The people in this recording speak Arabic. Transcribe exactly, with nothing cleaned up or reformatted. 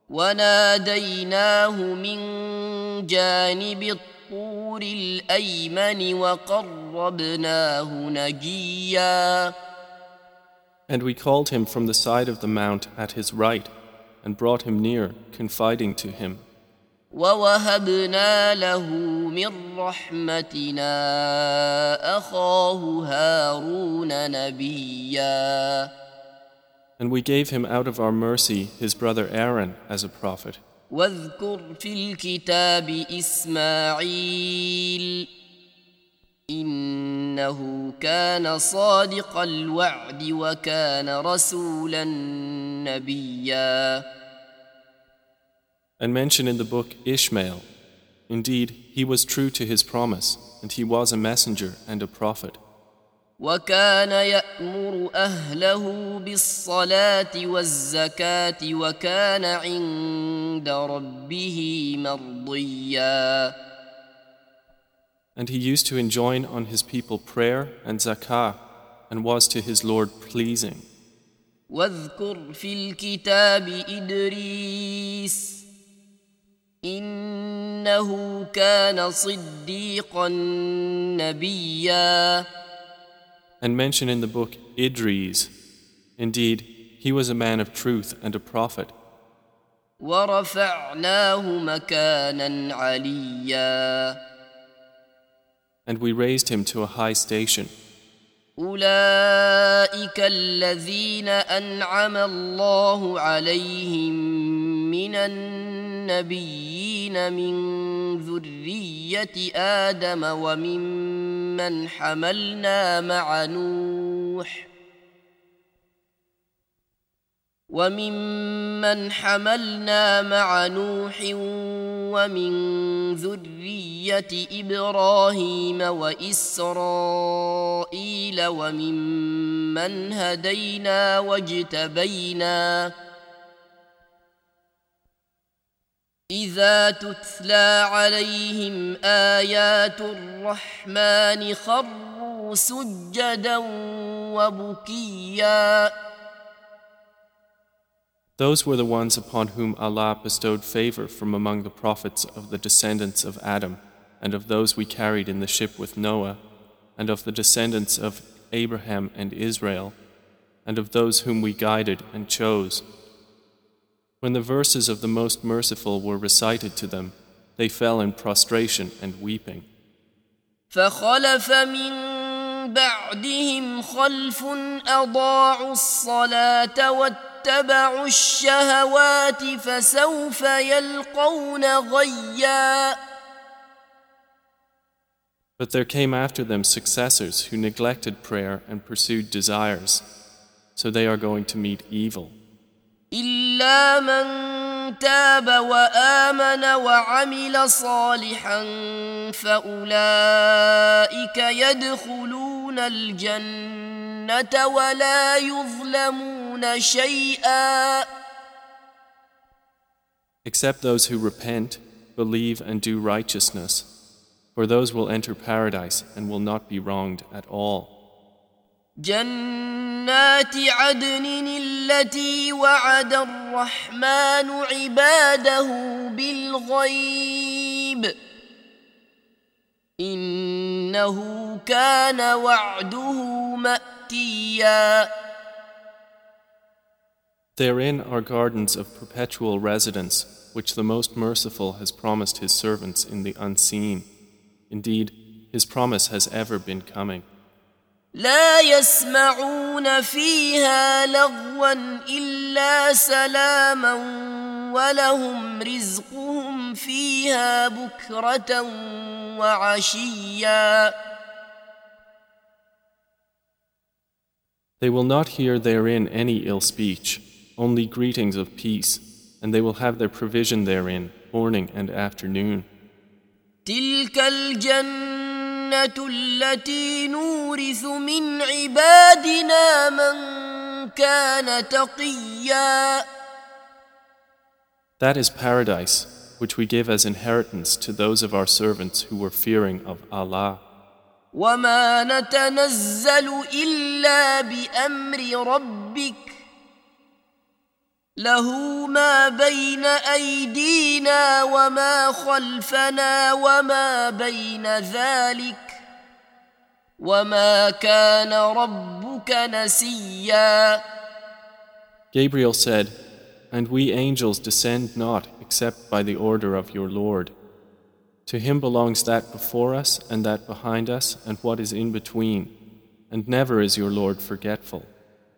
وناديناه من جانب الطور الأيمن وقربناه نجيا. And we called him from the side of the mount at his right and brought him near, confiding to him. ووهبنا له من رحمتنا أخاه هارون نبيا. And we gave him out of our mercy his brother Aaron as a prophet. واذكر في الكتاب إسماعيل إنه كان صادق الوعد وكان رسولا نبيا. And mention in the book Ishmael. Indeed, he was true to his promise, and he was a messenger and a prophet. وكان يأمر أهله بالصلاة والزكاة وكان عند ربه مرضيا. And he used to enjoin on his people prayer and zakah, and was to his Lord pleasing. واذكر في الكتاب إدريس إنه كان صديقا نبيا. And mention in the book Idris. Indeed, he was a man of truth and a prophet. ورفعناه مكانا عليا. And we raised him to a high station. أولئك الذين أنعم الله عليهم من النبيين من ذرية آدم وممن حملنا مع نوح وممن حملنا مع نوح ومن ذرية إبراهيم وإسرائيل وممن هدينا واجتبينا إذا تتلى عليهم آيات الرحمن خروا سجدا وبكيا. Those were the ones upon whom Allah bestowed favor from among the prophets of the descendants of Adam, and of those we carried in the ship with Noah, and of the descendants of Abraham and Israel, and of those whom we guided and chose. When the verses of the Most Merciful were recited to them, they fell in prostration and weeping. فخلف من بعدهم خلف أضاعوا الصلاة واتبعوا الشهوات فسوف يلقون غيا. But there came after them successors who neglected prayer and pursued desires, so they are going to meet evil. إلا من تاب وآمن وعمل صالحا فأولئك يدخلون الجنة ولا يظلمون شيئا. Except those who repent, believe and do righteousness, for those will enter paradise and will not be wronged at all. جنات عدن التي وعد الرحمن عباده بالغيب إنه كان وعده مأتيا. Therein are gardens of perpetual residence, which the Most Merciful has promised His servants in the unseen. Indeed, His promise has ever been coming. لا يسمعون فيها لغوا إلا سلاما ولهم رزقهم فيها بكرة وعشيا. They will not hear therein any ill speech, only greetings of peace, and they will have their provision therein morning and afternoon. تلك الجنة التي نورث من عبادنا من كان تقيا. That is paradise, which we give as inheritance to those of our servants who were fearing of Allah. وما نتنزل إلا بأمر ربك له ما بين أيدينا وما خلفنا وما بين ذلك وما كان ربك نسيا. Gabriel said, "And we angels descend not except by the order of your Lord. To him belongs that before us and that behind us and what is in between, and never is your Lord forgetful."